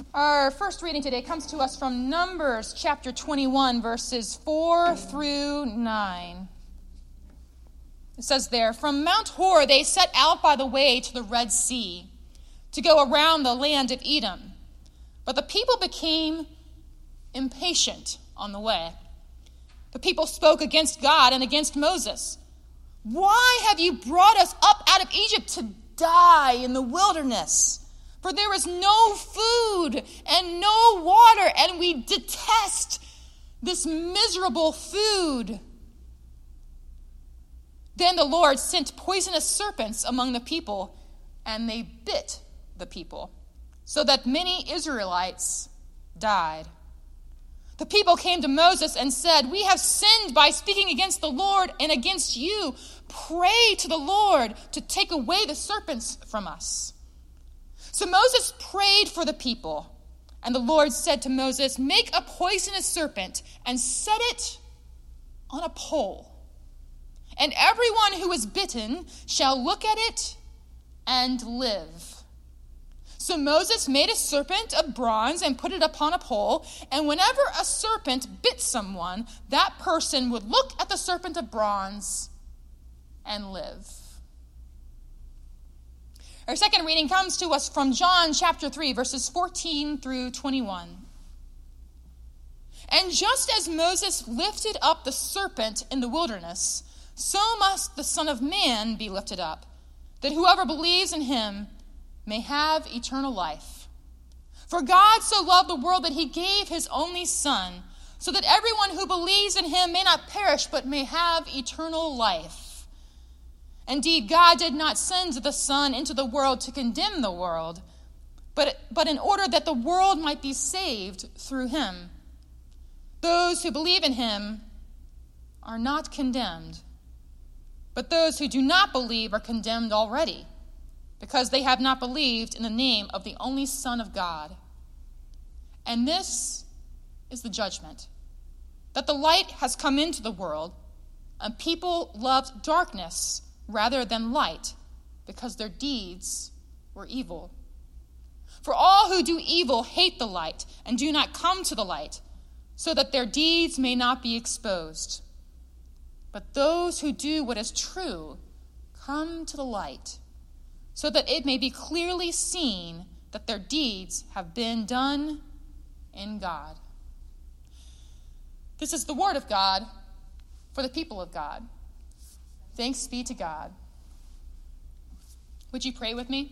Our first reading today comes to us from Numbers chapter 21, verses 4 through 9. It says there, "From Mount Hor they set out by the way to the Red Sea, to go around the land of Edom. But the people became impatient on the way. The people spoke against God and against Moses. 'Why have you brought us up out of Egypt to die in the wilderness? For there is no food and no water, and we detest this miserable food.' Then the Lord sent poisonous serpents among the people, and they bit the people, so that many Israelites died. The people came to Moses and said, 'We have sinned by speaking against the Lord and against you. Pray to the Lord to take away the serpents from us.' So Moses prayed for the people, and the Lord said to Moses, 'Make a poisonous serpent and set it on a pole. And everyone who is bitten shall look at it and live.' So Moses made a serpent of bronze and put it upon a pole, and whenever a serpent bit someone, that person would look at the serpent of bronze and live." Our second reading comes to us from John chapter 3, verses 14 through 21. "And just as Moses lifted up the serpent in the wilderness, so must the Son of Man be lifted up, that whoever believes in him may have eternal life. For God so loved the world that he gave his only Son, so that everyone who believes in him may not perish but may have eternal life. Indeed, God did not send the Son into the world to condemn the world, but in order that the world might be saved through him. Those who believe in him are not condemned, but those who do not believe are condemned already, because they have not believed in the name of the only Son of God. And this is the judgment, that the light has come into the world, and people loved darkness rather than light, because their deeds were evil. For all who do evil hate the light and do not come to the light, so that their deeds may not be exposed. But those who do what is true come to the light, so that it may be clearly seen that their deeds have been done in God." This is the word of God for the people of God. Thanks be to God. Would you pray with me?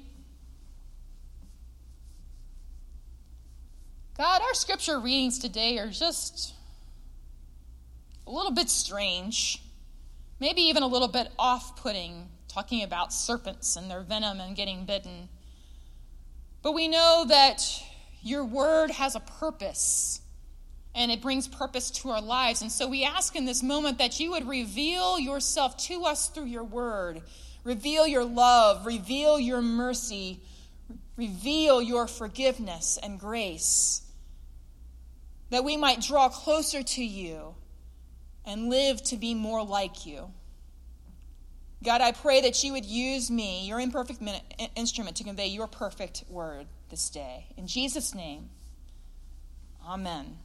God, our scripture readings today are just a little bit strange, maybe even a little bit off-putting, talking about serpents and their venom and getting bitten. But we know that your word has a purpose, and it brings purpose to our lives. And so we ask in this moment that you would reveal yourself to us through your word. Reveal your love, reveal your mercy, reveal your forgiveness and grace, that we might draw closer to you and live to be more like you. God, I pray that you would use me, your imperfect instrument, to convey your perfect word this day. In Jesus' name, amen.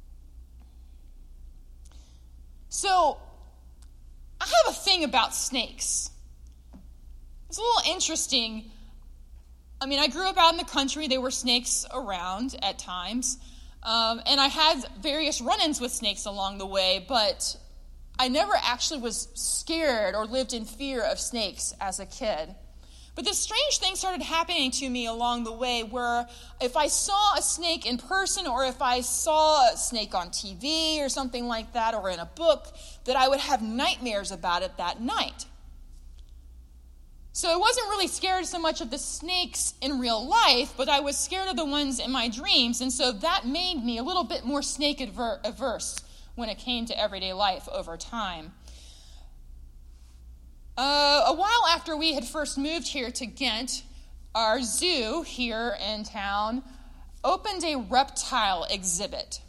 So, I have a thing about snakes. It's a little interesting. I mean, I grew up out in the country. There were snakes around at times. And I had various run-ins with snakes along the way, but I never actually was scared or lived in fear of snakes as a kid. But this strange thing started happening to me along the way, where if I saw a snake in person, or if I saw a snake on TV or something like that, or in a book, that I would have nightmares about it that night. So I wasn't really scared so much of the snakes in real life, but I was scared of the ones in my dreams, and so that made me a little bit more snake averse when it came to everyday life over time. A while after we had first moved here to Ghent, our zoo here in town opened a reptile exhibit.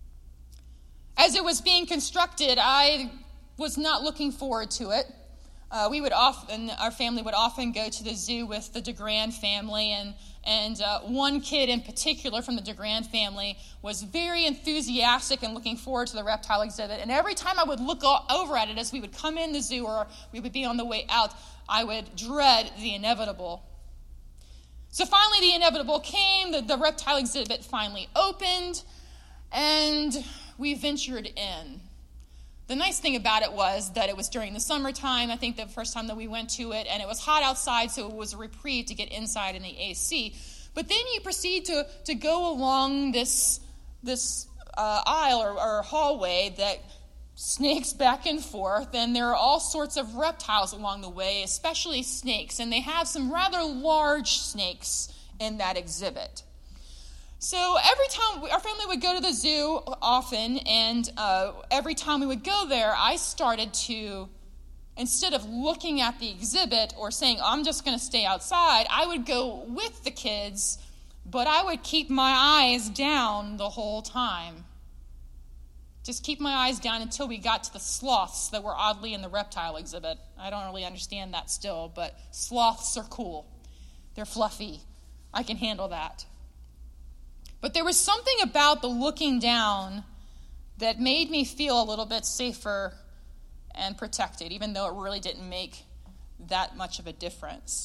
As it was being constructed, I was not looking forward to it. our family would often go to the zoo with the DeGrand family, and one kid in particular from the DeGrand family was very enthusiastic and looking forward to the reptile exhibit. And every time I would look over at it as we would come in the zoo or we would be on the way out, I would dread the inevitable. So finally the inevitable came. The reptile exhibit finally opened, and we ventured in. The nice thing about it was that it was during the summertime, I think the first time that we went to it, and it was hot outside, so it was a reprieve to get inside in the AC. But then you proceed to go along this aisle or hallway that snakes back and forth, and there are all sorts of reptiles along the way, especially snakes, and they have some rather large snakes in that exhibit. So every time our family would go to the zoo often, and every time we would go there, I started to, instead of looking at the exhibit or saying, I'm just going to stay outside, I would go with the kids, but I would keep my eyes down the whole time. Just keep my eyes down until we got to the sloths that were oddly in the reptile exhibit. I don't really understand that still, but sloths are cool. They're fluffy. I can handle that. But there was something about the looking down that made me feel a little bit safer and protected, even though it really didn't make that much of a difference.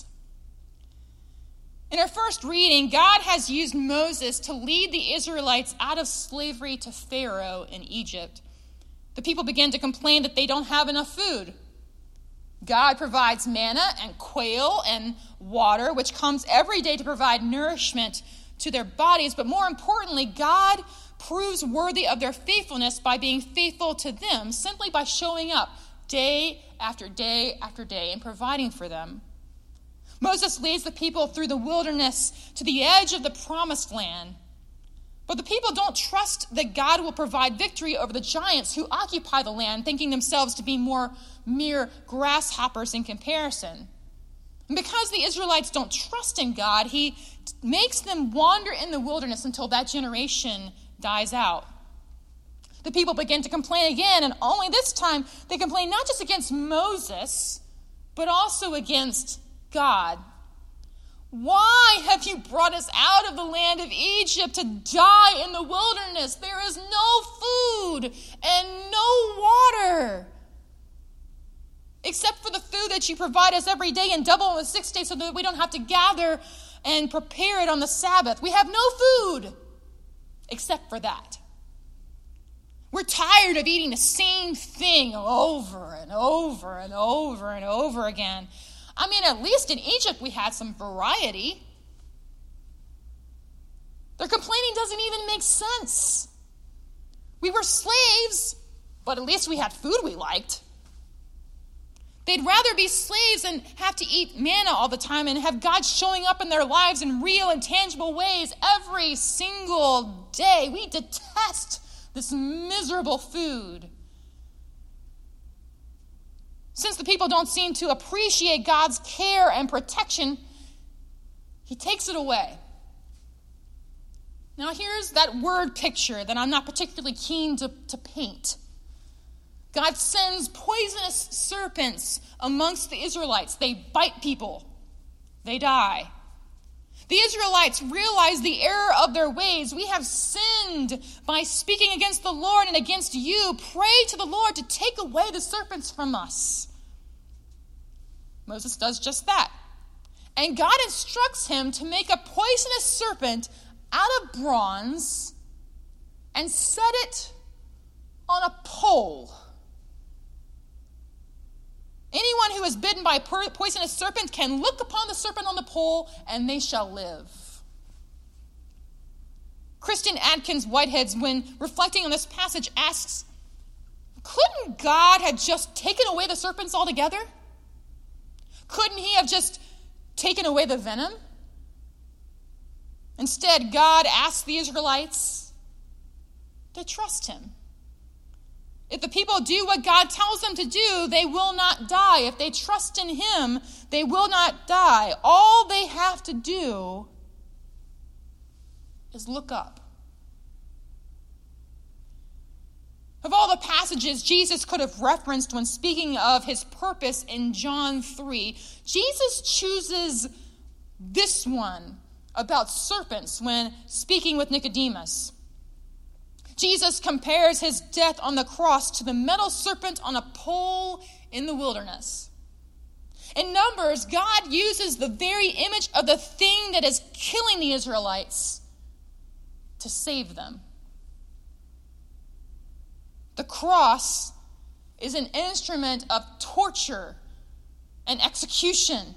In our first reading, God has used Moses to lead the Israelites out of slavery to Pharaoh in Egypt. The people begin to complain that they don't have enough food. God provides manna and quail and water, which comes every day to provide nourishment to their bodies, but more importantly, God proves worthy of their faithfulness by being faithful to them, simply by showing up day after day after day and providing for them. Moses leads the people through the wilderness to the edge of the promised land, but the people don't trust that God will provide victory over the giants who occupy the land, thinking themselves to be mere grasshoppers in comparison. And because the Israelites don't trust in God, he makes them wander in the wilderness until that generation dies out. The people begin to complain again, and only this time they complain not just against Moses, but also against God. Why have you brought us out of the land of Egypt to die in the wilderness? There is no food and no water, except for the food that you provide us every day and double on the 6th day so that we don't have to gather and prepare it on the Sabbath. We have no food except for that. We're tired of eating the same thing over and over and over and over again. I mean, at least in Egypt we had some variety. Their complaining doesn't even make sense. We were slaves, but at least we had food we liked. They'd rather be slaves and have to eat manna all the time and have God showing up in their lives in real and tangible ways every single day. We detest this miserable food. Since the people don't seem to appreciate God's care and protection, he takes it away. Now here's that word picture that I'm not particularly keen to paint. God sends poisonous serpents amongst the Israelites. They bite people. They die. The Israelites realize the error of their ways. We have sinned by speaking against the Lord and against you. Pray to the Lord to take away the serpents from us. Moses does just that. And God instructs him to make a poisonous serpent out of bronze and set it on a pole. Anyone who is bitten by a poisonous serpent can look upon the serpent on the pole, and they shall live. Christian Adkins Whiteheads, when reflecting on this passage, asks, couldn't God have just taken away the serpents altogether? Couldn't he have just taken away the venom? Instead, God asks the Israelites to trust him. If the people do what God tells them to do, they will not die. If they trust in him, they will not die. All they have to do is look up. Of all the passages Jesus could have referenced when speaking of his purpose in John 3, Jesus chooses this one about serpents when speaking with Nicodemus. Jesus compares his death on the cross to the metal serpent on a pole in the wilderness. In Numbers, God uses the very image of the thing that is killing the Israelites to save them. The cross is an instrument of torture and execution.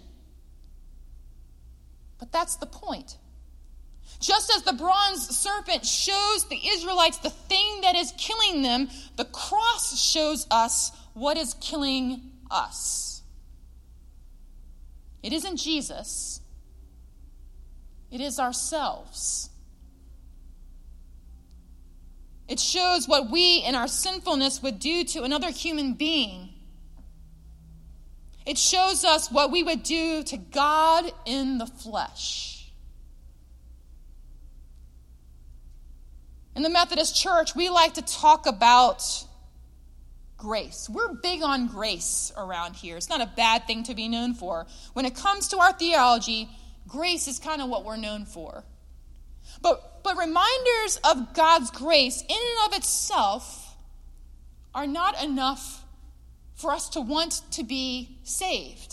But that's the point. Just as the bronze serpent shows the Israelites the thing that is killing them, the cross shows us what is killing us. It isn't Jesus. It is ourselves. It shows what we in our sinfulness would do to another human being. It shows us what we would do to God in the flesh. In the Methodist Church, we like to talk about grace. We're big on grace around here. It's not a bad thing to be known for. When it comes to our theology, grace is kind of what we're known for. But reminders of God's grace in and of itself are not enough for us to want to be saved.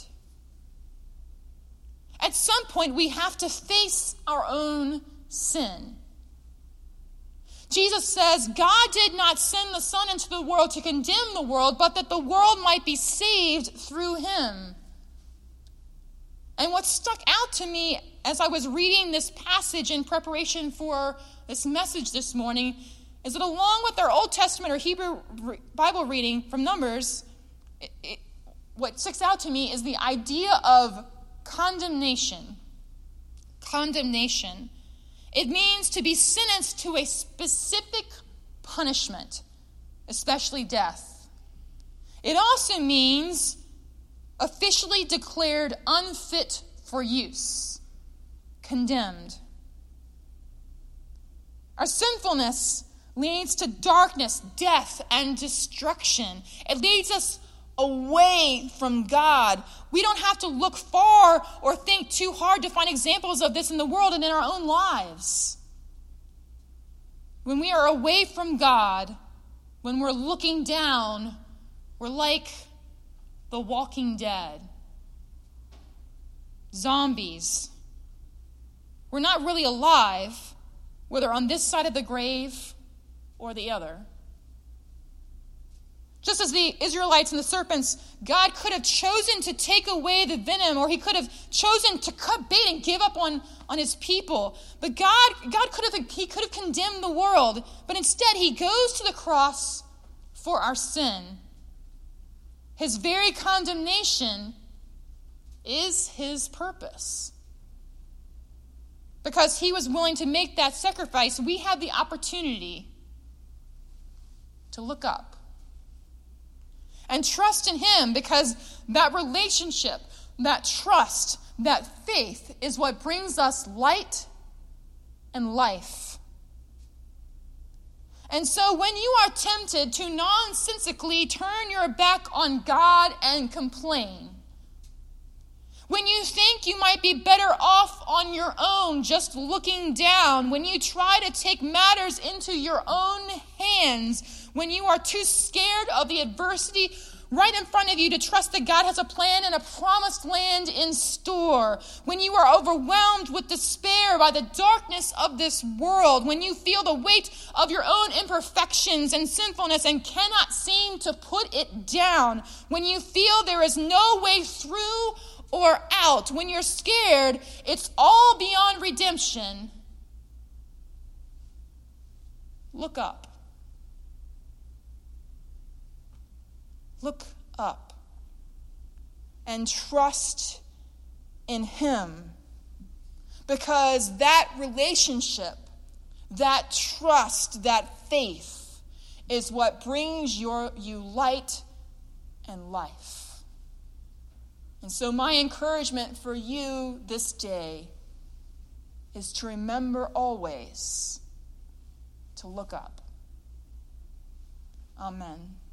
At some point, we have to face our own sin. Jesus says, God did not send the Son into the world to condemn the world, but that the world might be saved through him. And what stuck out to me as I was reading this passage in preparation for this message this morning is that along with our Old Testament or Hebrew Bible reading from Numbers, what sticks out to me is the idea of condemnation. Condemnation. It means to be sentenced to a specific punishment, especially death. It also means officially declared unfit for use, condemned. Our sinfulness leads to darkness, death, and destruction. It leads us away from God. We don't have to look far or think too hard to find examples of this in the world and in our own lives. When we are away from God, when we're looking down, we're like the Walking Dead. Zombies. We're not really alive, whether on this side of the grave or the other. Just as the Israelites and the serpents, God could have chosen to take away the venom, or he could have chosen to cut bait and give up on his people. But God could have condemned the world, but instead he goes to the cross for our sin. His very condemnation is his purpose. Because he was willing to make that sacrifice, we have the opportunity to look up and trust in him, because that relationship, that trust, that faith is what brings us light and life. And so when you are tempted to nonsensically turn your back on God and complain, when you think you might be better off on your own just looking down, when you try to take matters into your own hands, when you are too scared of the adversity right in front of you to trust that God has a plan and a promised land in store, when you are overwhelmed with despair by the darkness of this world, when you feel the weight of your own imperfections and sinfulness and cannot seem to put it down, when you feel there is no way through or out, when you're scared it's all beyond redemption, look up. Look up and trust in him, because that relationship, that trust, that faith is what brings you light and life. And so my encouragement for you this day is to remember always to look up. Amen.